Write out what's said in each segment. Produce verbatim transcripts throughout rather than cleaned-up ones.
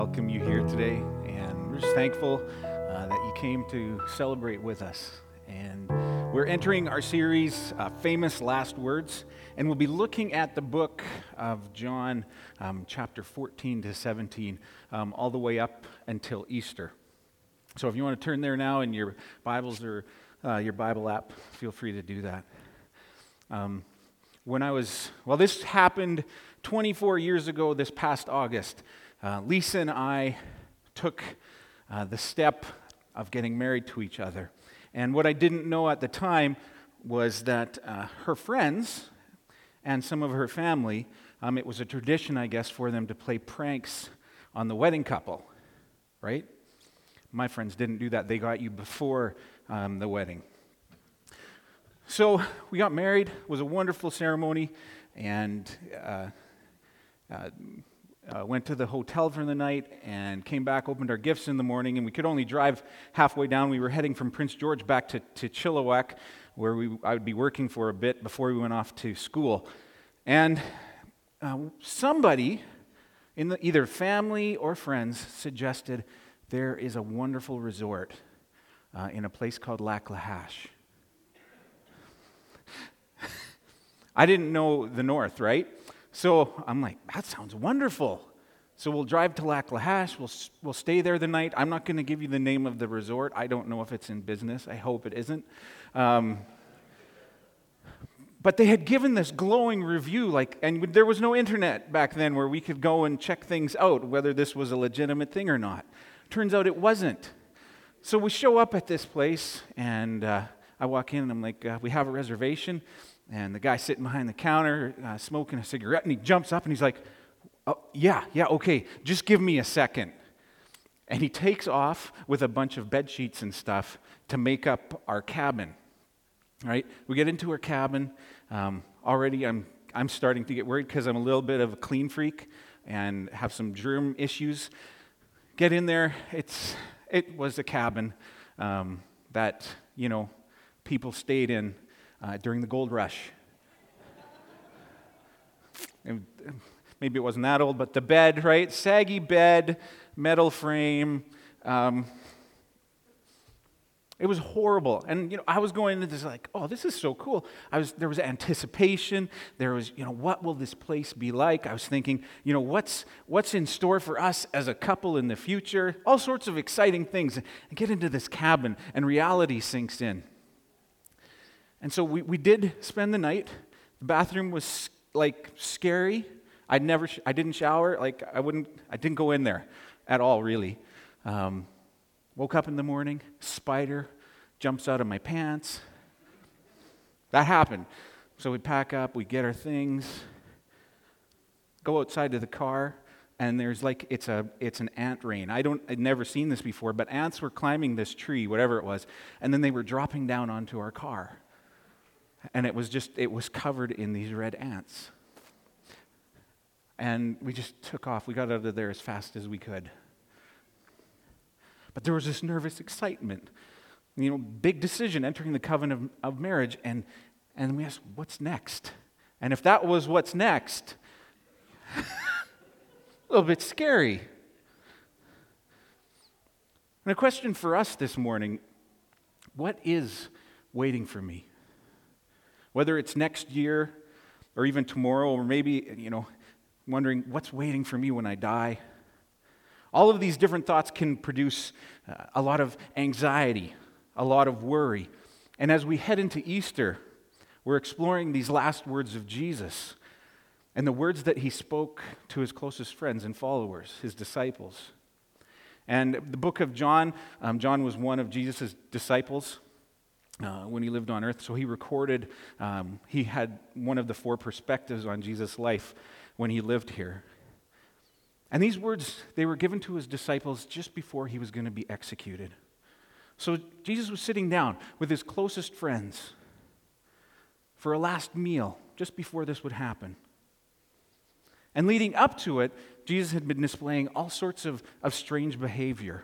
Welcome you here today, and we're just thankful uh, that you came to celebrate with us. And we're entering our series, uh, Famous Last Words, and we'll be looking at the book of John, um, chapter fourteen to seventeen, um, all the way up until Easter. So if you want to turn there now in your Bibles or uh, your Bible app, feel free to do that. Um, when I was, well, this happened twenty-four years ago this past August. Uh, Lisa and I took uh, the step of getting married to each other. And what I didn't know at the time was that uh, her friends and some of her family, um, it was a tradition, I guess, for them to play pranks on the wedding couple, right? My friends didn't do that. They got you before um, the wedding. So we got married. It was a wonderful ceremony, and uh, uh, Uh, went to the hotel for the night and came back, opened our gifts in the morning, and we could only drive halfway down. We were heading from Prince George back to, to Chilliwack, where we, I would be working for a bit before we went off to school. And uh, somebody, in the, either family or friends, suggested there is a wonderful resort uh, in a place called Lac La Hache. I didn't know the north, right? So I'm like, that sounds wonderful. So we'll drive to Lac La Hache. We'll we'll stay there the night. I'm not going to give you the name of the resort. I don't know if it's in business. I hope it isn't. Um, but they had given this glowing review, like, and there was no internet back then where we could go and check things out, whether this was a legitimate thing or not. Turns out it wasn't. So we show up at this place, and uh, I walk in, and I'm like, uh, we have a reservation. And the guy sitting behind the counter, uh, smoking a cigarette, and he jumps up and he's like, oh, yeah, yeah, okay, just give me a second. And he takes off with a bunch of bed sheets and stuff to make up our cabin, right? We get into our cabin. Um, already I'm I'm starting to get worried because I'm a little bit of a clean freak and have some germ issues. Get in there. It's It was a cabin um, that, you know, people stayed in Uh, during the gold rush. And maybe it wasn't that old, but the bed, right? Saggy bed, metal frame. Um, it was horrible. And, you know, I was going into this like, oh, this is so cool. I was There was anticipation. There was, you know, what will this place be like? I was thinking, you know, what's what's in store for us as a couple in the future? All sorts of exciting things. And get into this cabin, and reality sinks in. And so we, we did spend the night. The bathroom was like scary. I'd never, sh- I didn't shower. Like I wouldn't, I didn't go in there at all, really. Um, woke up in the morning, spider jumps out of my pants. That happened. So we pack up, we get our things, go outside to the car, and there's like it's a it's an ant rain. I don't, I'd never seen this before, but ants were climbing this tree, whatever it was, and then they were dropping down onto our car. And it was just, it was covered in these red ants. And we just took off. We got out of there as fast as we could. But there was this nervous excitement. You know, big decision, entering the covenant of, of marriage. And, and we asked, what's next? And if that was what's next, a little bit scary. And a question for us this morning, what is waiting for me? Whether it's next year or even tomorrow, or maybe, you know, wondering what's waiting for me when I die. All of these different thoughts can produce uh, a lot of anxiety, a lot of worry. And as we head into Easter, we're exploring these last words of Jesus and the words that he spoke to his closest friends and followers, his disciples. And the book of John, um, John was one of Jesus' disciples. Uh, when he lived on earth. So he recorded, um, he had one of the four perspectives on Jesus' life when he lived here. And these words, they were given to his disciples just before he was going to be executed. So Jesus was sitting down with his closest friends for a last meal just before this would happen. And leading up to it, Jesus had been displaying all sorts of, of strange behavior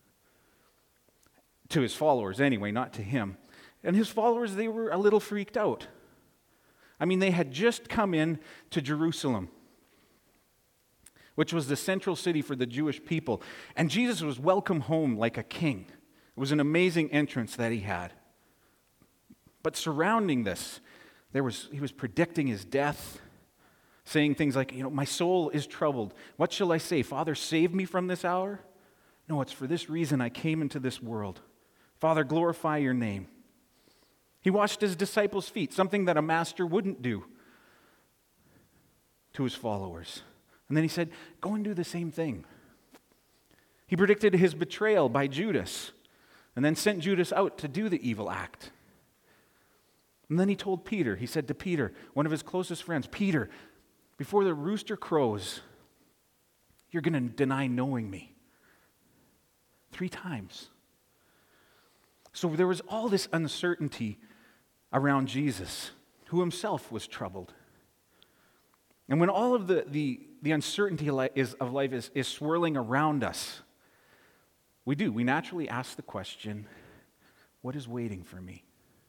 to his followers anyway, not to him. And his followers, they were a little freaked out. I mean, they had just come in to Jerusalem, which was the central city for the Jewish people. And Jesus was welcome home like a king. It was an amazing entrance that he had. But surrounding this, there was he was predicting his death, saying things like, you know, my soul is troubled. What shall I say? Father, save me from this hour? No, it's for this reason I came into this world. Father, glorify your name. He washed his disciples' feet, something that a master wouldn't do to his followers. And then he said, go and do the same thing. He predicted his betrayal by Judas, and then sent Judas out to do the evil act. And then he told Peter, he said to Peter, one of his closest friends, Peter, before the rooster crows, you're going to deny knowing me. Three times. So there was all this uncertainty around Jesus, who himself was troubled. And when all of the, the, the uncertainty of life is, is swirling around us, we do. We naturally ask the question, what is waiting for me?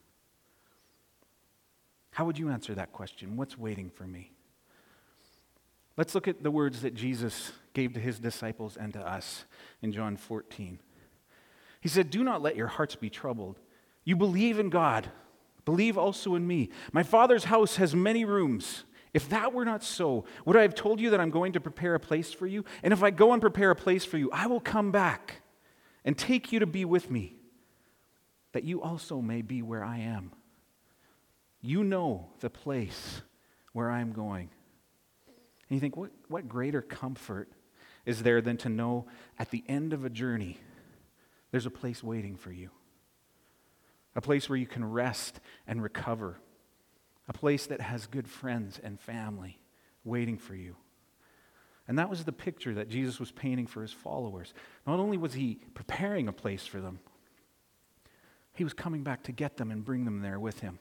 How would you answer that question? What's waiting for me? Let's look at the words that Jesus gave to his disciples and to us in John fourteen. He said, do not let your hearts be troubled. You believe in God. Believe also in me. My Father's house has many rooms. If that were not so, would I have told you that I'm going to prepare a place for you? And if I go and prepare a place for you, I will come back and take you to be with me, that you also may be where I am. You know the place where I'm going. And you think, what, what greater comfort is there than to know at the end of a journey, there's a place waiting for you? A place where you can rest and recover. A place that has good friends and family waiting for you. And that was the picture that Jesus was painting for his followers. Not only was he preparing a place for them, he was coming back to get them and bring them there with him.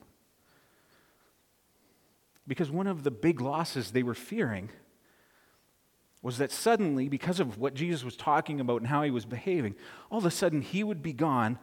Because one of the big losses they were fearing was that suddenly, because of what Jesus was talking about and how he was behaving, all of a sudden he would be gone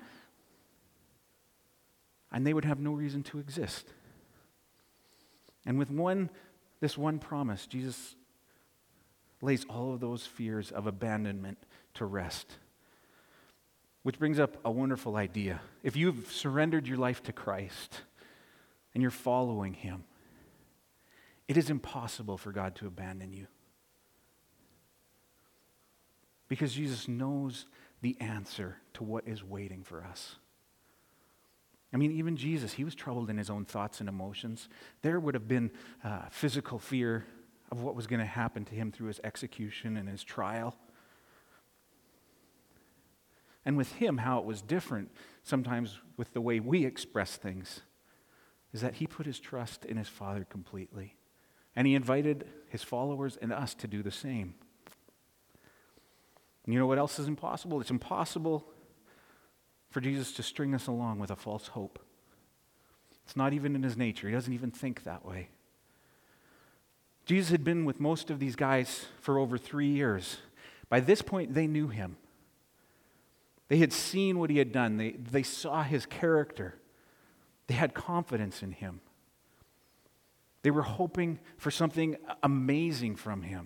and they would have no reason to exist. And with one, this one promise, Jesus lays all of those fears of abandonment to rest. Which brings up a wonderful idea. If you've surrendered your life to Christ and you're following him, it is impossible for God to abandon you. Because Jesus knows the answer to what is waiting for us. I mean, even Jesus, he was troubled in his own thoughts and emotions. There would have been uh, physical fear of what was going to happen to him through his execution and his trial. And with him, how it was different sometimes with the way we express things is that he put his trust in his Father completely. And he invited his followers and us to do the same. And you know what else is impossible? It's impossible for Jesus to string us along with a false hope. It's not even in his nature. He doesn't even think that way. Jesus had been with most of these guys for over three years. By this point, they knew him. They had seen what he had done. They, they saw his character. They had confidence in him. They were hoping for something amazing from him.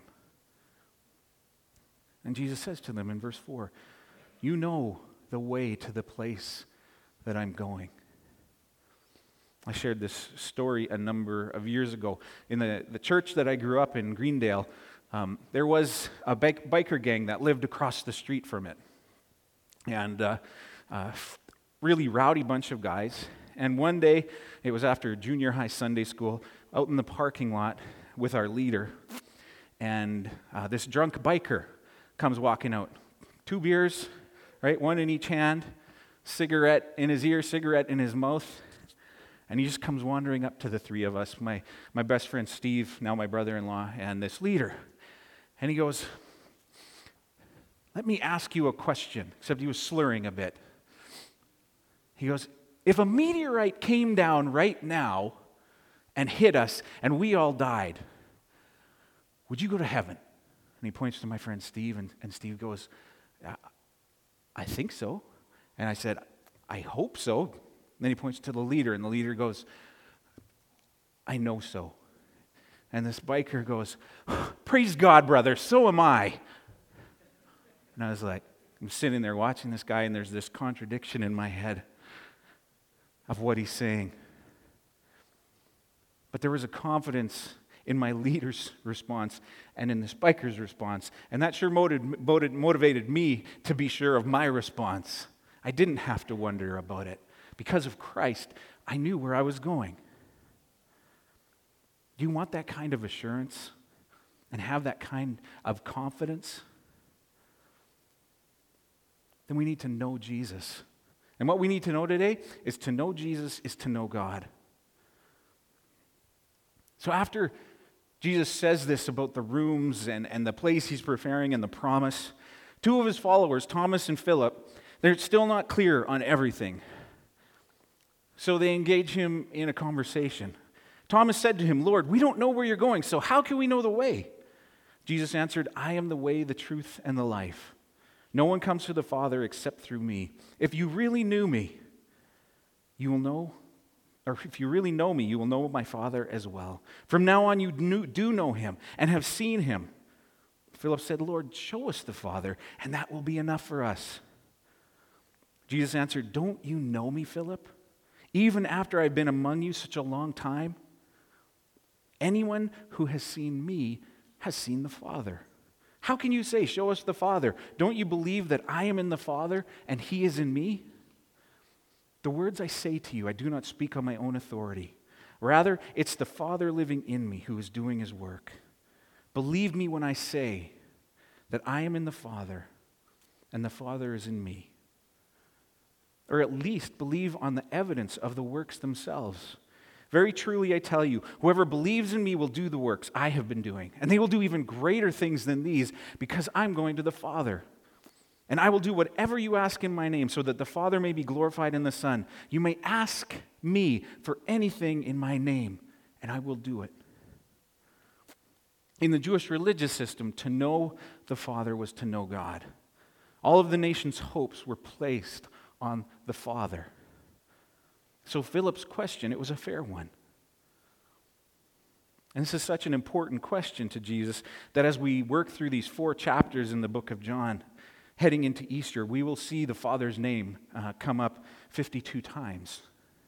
And Jesus says to them in verse four, you know the way to the place that I'm going. I shared this story a number of years ago. In the, the church that I grew up in, Greendale, um, there was a bike, biker gang that lived across the street from it. And uh, uh, really rowdy bunch of guys. And one day, it was after junior high Sunday school, out in the parking lot with our leader, and uh, this drunk biker comes walking out. Two beers, right? One in each hand, cigarette in his ear, cigarette in his mouth, and he just comes wandering up to the three of us, my, my best friend Steve, now my brother-in-law, and this leader. And he goes, let me ask you a question, except he was slurring a bit. He goes, if a meteorite came down right now and hit us and we all died, would you go to heaven? And he points to my friend Steve, and, and Steve goes, I think so. And I said, I hope so. And then he points to the leader, and the leader goes, I know so. And this biker goes, "Praise God, brother, so am I." And I was like, I'm sitting there watching this guy, and there's this contradiction in my head of what he's saying. But there was a confidence in my leader's response and in this biker's response. And that sure motivated, motivated me to be sure of my response. I didn't have to wonder about it. Because of Christ, I knew where I was going. Do you want that kind of assurance and have that kind of confidence? Then we need to know Jesus. And what we need to know today is to know Jesus is to know God. So after Jesus says this about the rooms and, and the place he's preparing and the promise, two of his followers, Thomas and Philip, they're still not clear on everything. So they engage him in a conversation. Thomas said to him, "Lord, we don't know where you're going, so how can we know the way?" Jesus answered, "I am the way, the truth, and the life. No one comes to the Father except through me. If you really knew me, you will know, or if you really know me, you will know my Father as well. From now on, you knew, do know him and have seen him." Philip said, "Lord, show us the Father, and that will be enough for us." Jesus answered, "Don't you know me, Philip? Even after I've been among you such a long time? Anyone who has seen me has seen the Father. How can you say, 'Show us the Father'? Don't you believe that I am in the Father and he is in me? The words I say to you, I do not speak on my own authority. Rather, it's the Father living in me who is doing his work. Believe me when I say that I am in the Father and the Father is in me. Or at least believe on the evidence of the works themselves. Very truly I tell you, whoever believes in me will do the works I have been doing, and they will do even greater things than these, because I'm going to the Father. And I will do whatever you ask in my name, so that the Father may be glorified in the Son. You may ask me for anything in my name, and I will do it." In the Jewish religious system, to know the Father was to know God. All of the nation's hopes were placed on the Father. So Philip's question, it was a fair one. And this is such an important question to Jesus that as we work through these four chapters in the book of John, heading into Easter, we will see the Father's name uh, come up fifty-two times.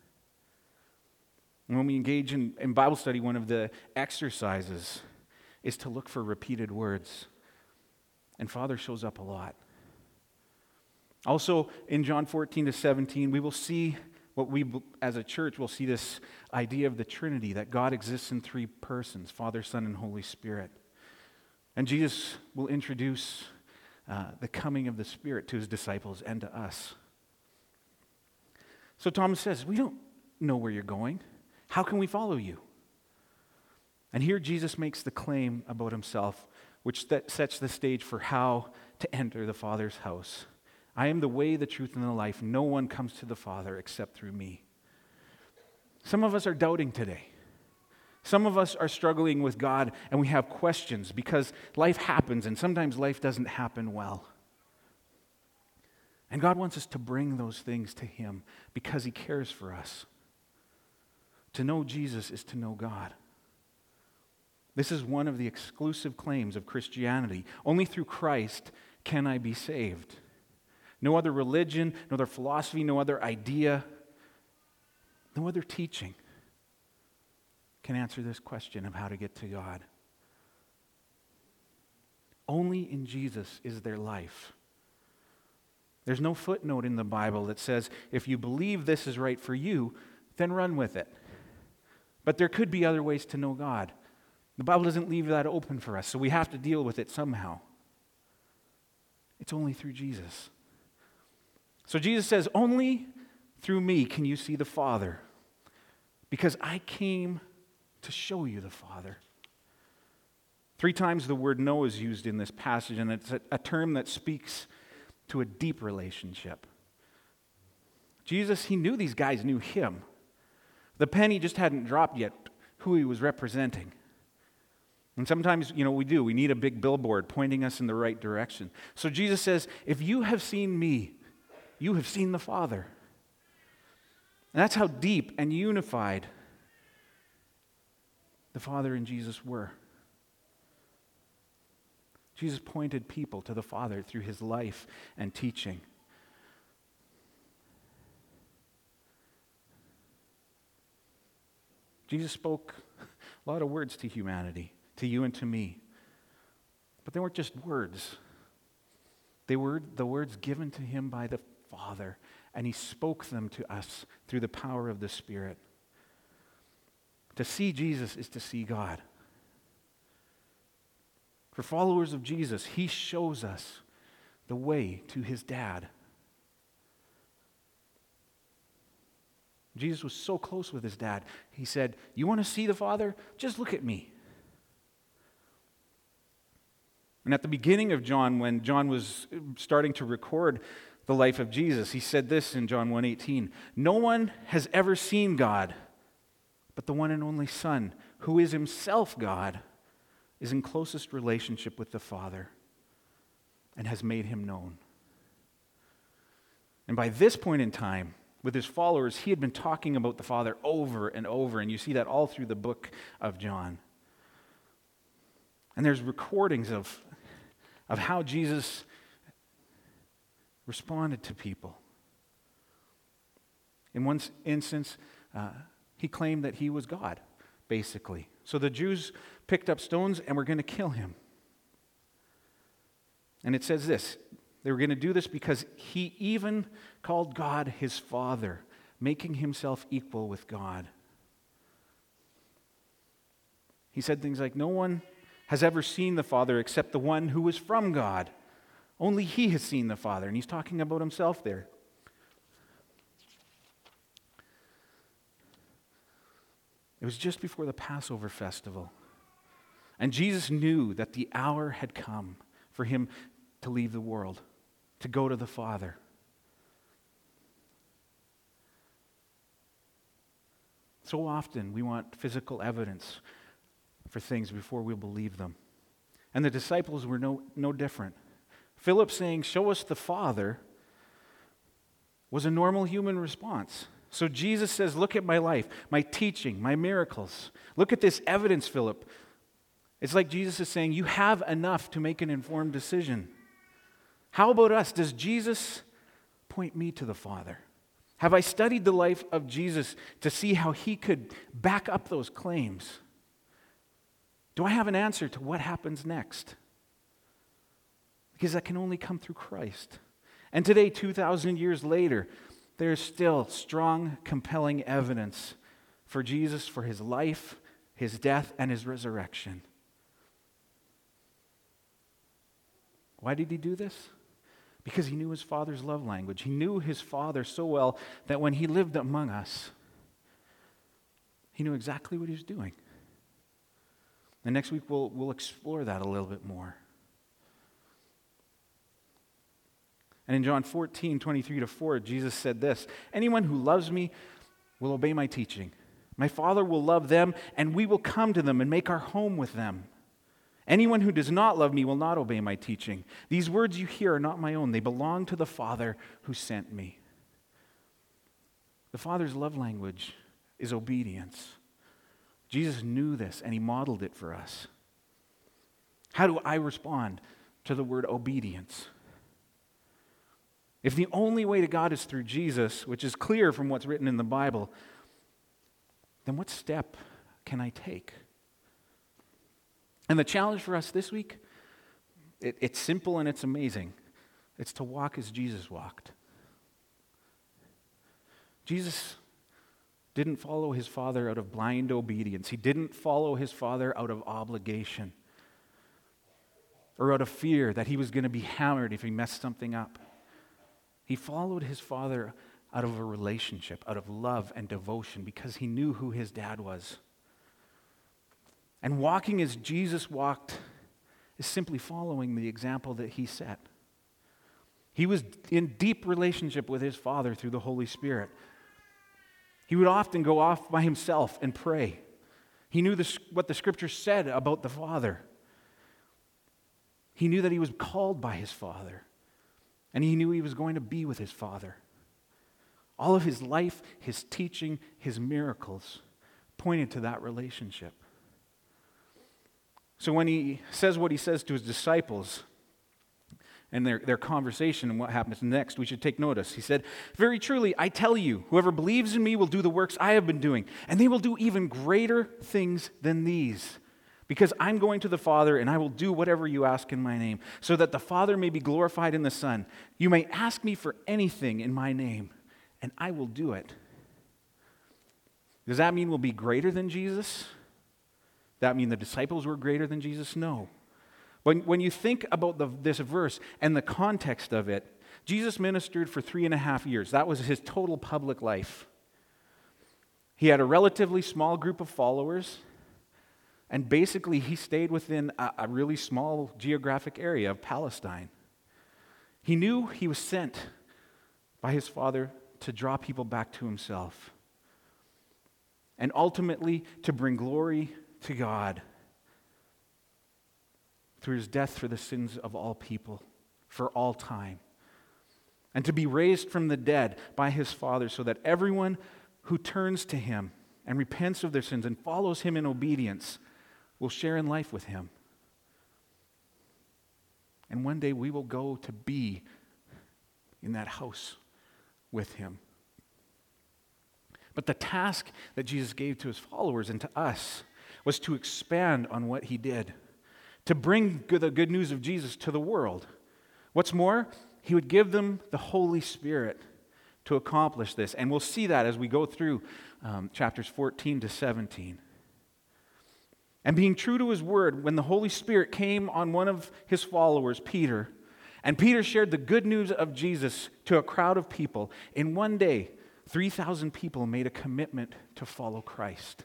And when we engage in, in Bible study, one of the exercises is to look for repeated words. And Father shows up a lot. Also, in John fourteen to seventeen, we will see what we, as a church, will see this idea of the Trinity, that God exists in three persons, Father, Son, and Holy Spirit. And Jesus will introduce uh, the coming of the Spirit to his disciples and to us. So Thomas says, "We don't know where you're going. How can we follow you?" And here Jesus makes the claim about himself, which sets the stage for how to enter the Father's house. "I am the way, the truth, and the life. No one comes to the Father except through me." Some of us are doubting today. Some of us are struggling with God, and we have questions because life happens, and sometimes life doesn't happen well. And God wants us to bring those things to him because he cares for us. To know Jesus is to know God. This is one of the exclusive claims of Christianity. Only through Christ can I be saved. No other religion, no other philosophy, no other idea, no other teaching can answer this question of how to get to God. Only in Jesus is there life. There's no footnote in the Bible that says, if you believe this is right for you, then run with it. But there could be other ways to know God. The Bible doesn't leave that open for us, so we have to deal with it somehow. It's only through Jesus. So Jesus says, only through me can you see the Father, because I came to show you the Father. Three times the word know is used in this passage, and it's a, a term that speaks to a deep relationship. Jesus, he knew these guys knew him. The penny just hadn't dropped yet who he was representing. And sometimes, you know, we do. We need a big billboard pointing us in the right direction. So Jesus says, if you have seen me, you have seen the Father. And that's how deep and unified the Father and Jesus were. Jesus pointed people to the Father through his life and teaching. Jesus spoke a lot of words to humanity, to you and to me. But they weren't just words. They were the words given to him by the Father, and he spoke them to us through the power of the Spirit. To see Jesus is to see God. For followers of Jesus, he shows us the way to his dad. Jesus was so close with his dad. He said, "You want to see the Father? Just look at me." And at the beginning of John, when John was starting to record the life of Jesus, he said this in John one eighteen, "No one has ever seen God, but the one and only Son, who is himself God, is in closest relationship with the Father and has made him known." And by this point in time, with his followers, he had been talking about the Father over and over, and you see that all through the book of John. And there's recordings of, of how Jesus responded to people. In one instance, uh, he claimed that he was God, basically. So the Jews picked up stones and were going to kill him. And it says this, they were going to do this because he even called God his Father, making himself equal with God. He said things like, "No one has ever seen the Father except the one who is from God. Only he has seen the Father." And he's talking about himself there. It was just before the Passover festival. And Jesus knew that the hour had come for him to leave the world, to go to the Father. So often we want physical evidence for things before we'll believe them. And the disciples were no, no different. Philip saying, "Show us the Father," was a normal human response. So Jesus says, "Look at my life, my teaching, my miracles. Look at this evidence, Philip." It's like Jesus is saying, you have enough to make an informed decision. How about us? Does Jesus point me to the Father? Have I studied the life of Jesus to see how he could back up those claims? Do I have an answer to what happens next? Because that can only come through Christ. And today, two thousand years later, there's still strong, compelling evidence for Jesus, for his life, his death, and his resurrection. Why did he do this? Because he knew his Father's love language. He knew his Father so well that when he lived among us, he knew exactly what he was doing. And next week we'll, we'll explore that a little bit more. And in John fourteen, twenty-three to four, Jesus said this, "Anyone who loves me will obey my teaching. My Father will love them, and we will come to them and make our home with them. Anyone who does not love me will not obey my teaching. These words you hear are not my own. They belong to the Father who sent me." The Father's love language is obedience. Jesus knew this, and he modeled it for us. How do I respond to the word obedience? If the only way to God is through Jesus, which is clear from what's written in the Bible, then what step can I take? And the challenge for us this week, it, it's simple and it's amazing. It's to walk as Jesus walked. Jesus didn't follow his Father out of blind obedience. He didn't follow his Father out of obligation or out of fear that he was going to be hammered if he messed something up. He followed his Father out of a relationship, out of love and devotion, because he knew who his dad was. And walking as Jesus walked is simply following the example that he set. He was in deep relationship with his Father through the Holy Spirit. He would often go off by himself and pray. He knew this, what the Scripture said about the Father. He knew that he was called by his Father, and he knew he was going to be with his Father. All of his life, his teaching, his miracles pointed to that relationship. So when he says what he says to his disciples and their, their conversation and what happens next, we should take notice. He said, "Very truly, I tell you, whoever believes in me will do the works I have been doing, and they will do even greater things than these. Because I'm going to the Father, and I will do whatever you ask in my name, so that the Father may be glorified in the Son. You may ask me for anything in my name, and I will do it." Does that mean we'll be greater than Jesus? Does that mean the disciples were greater than Jesus? No. When, when you think about the, this verse and the context of it, Jesus ministered for three and a half years. That was his total public life. He had a relatively small group of followers, and basically he stayed within a, a really small geographic area of Palestine. He knew he was sent by his Father to draw people back to himself, and ultimately to bring glory to God through his death for the sins of all people, for all time, and to be raised from the dead by his Father so that everyone who turns to him and repents of their sins and follows him in obedience will share in life with him. And one day we will go to be in that house with him. But the task that Jesus gave to his followers and to us was to expand on what he did, to bring the good news of Jesus to the world. What's more, he would give them the Holy Spirit to accomplish this. And we'll see that as we go through um, chapters fourteen to seventeen. And being true to his word, when the Holy Spirit came on one of his followers, Peter, and Peter shared the good news of Jesus to a crowd of people, in one day, three thousand people made a commitment to follow Christ.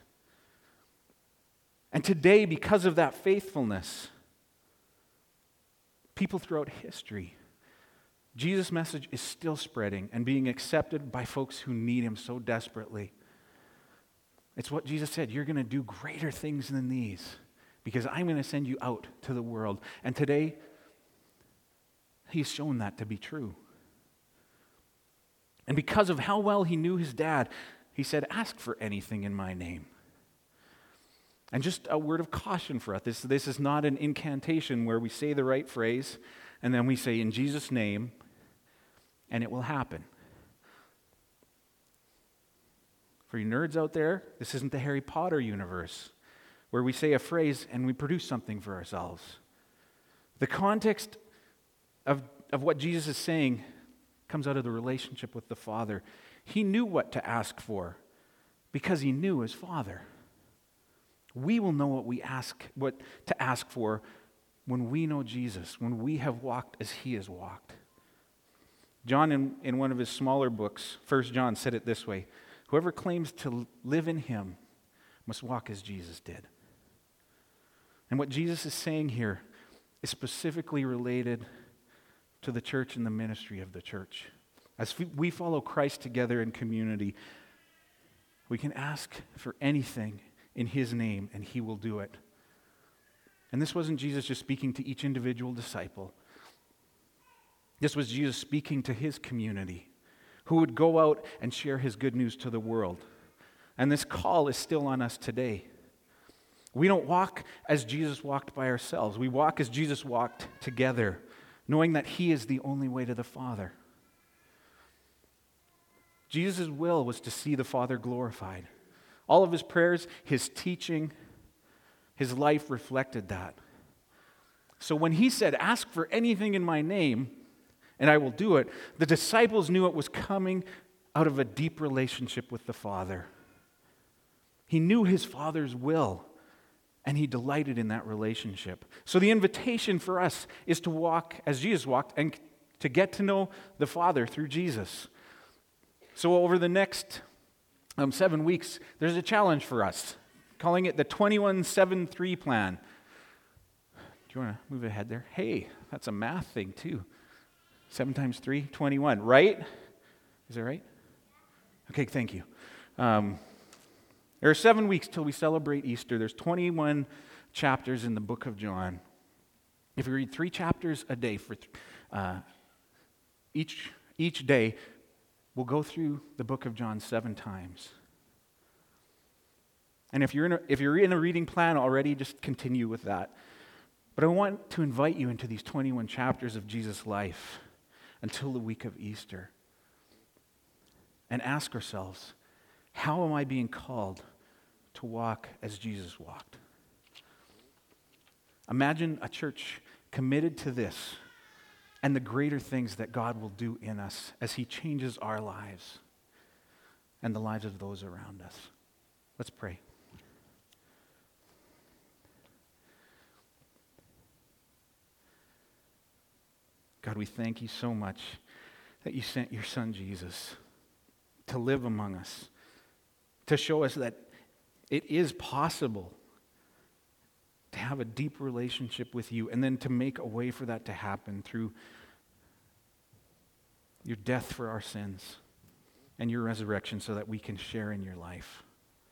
And today, because of that faithfulness, people throughout history, Jesus' message is still spreading and being accepted by folks who need him so desperately. It's what Jesus said, "You're going to do greater things than these because I'm going to send you out to the world." And today, he's shown that to be true. And because of how well he knew his dad, he said, "Ask for anything in my name." And just a word of caution for us. This, this is not an incantation where we say the right phrase and then we say, "In Jesus' name," and it will happen. For you nerds out there, this isn't the Harry Potter universe where we say a phrase and we produce something for ourselves. The context of, of what Jesus is saying comes out of the relationship with the Father. He knew what to ask for because he knew his Father. We will know what we ask, what to ask for when we know Jesus, when we have walked as he has walked. John, in, in one of his smaller books, First John, said it this way: "Whoever claims to live in him must walk as Jesus did." And what Jesus is saying here is specifically related to the church and the ministry of the church. As we follow Christ together in community, we can ask for anything in his name and he will do it. And this wasn't Jesus just speaking to each individual disciple. This was Jesus speaking to his community, who would go out and share his good news to the world. And this call is still on us today. We don't walk as Jesus walked by ourselves. We walk as Jesus walked together, knowing that he is the only way to the Father. Jesus' will was to see the Father glorified. All of his prayers, his teaching, his life reflected that. So when he said, "Ask for anything in my name, and I will do it," the disciples knew it was coming out of a deep relationship with the Father. He knew his Father's will, and he delighted in that relationship. So the invitation for us is to walk as Jesus walked and to get to know the Father through Jesus. So over the next um, seven weeks, there's a challenge for us, calling it the twenty-one seven three plan. Do you want to move ahead there? Hey, that's a math thing too. Seven times three, twenty-one, right? Is that right? Okay, thank you. Um, there are seven weeks till we celebrate Easter. There's twenty-one chapters in the book of John. If we read three chapters a day for uh, each each day, we'll go through the book of John seven times. And if you're in a, if you're in a reading plan already, just continue with that. But I want to invite you into these twenty-one chapters of Jesus' life until the week of Easter. And ask ourselves, how am I being called to walk as Jesus walked? Imagine a church committed to this and the greater things that God will do in us as he changes our lives and the lives of those around us. Let's pray. God, we thank you so much that you sent your son Jesus to live among us, to show us that it is possible to have a deep relationship with you, and then to make a way for that to happen through your death for our sins and your resurrection so that we can share in your life.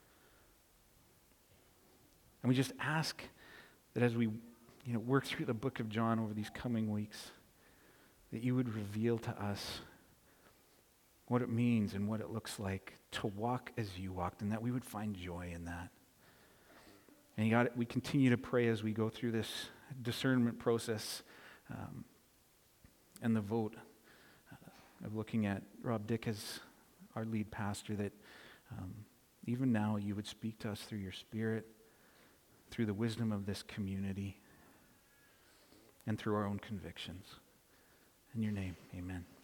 And we just ask that as we you know, work through the book of John over these coming weeks, that you would reveal to us what it means and what it looks like to walk as you walked, and that we would find joy in that. And God, we continue to pray as we go through this discernment process um, and the vote uh, of looking at Rob Dick as our lead pastor, that um, even now you would speak to us through your Spirit, through the wisdom of this community, and through our own convictions. In your name, amen.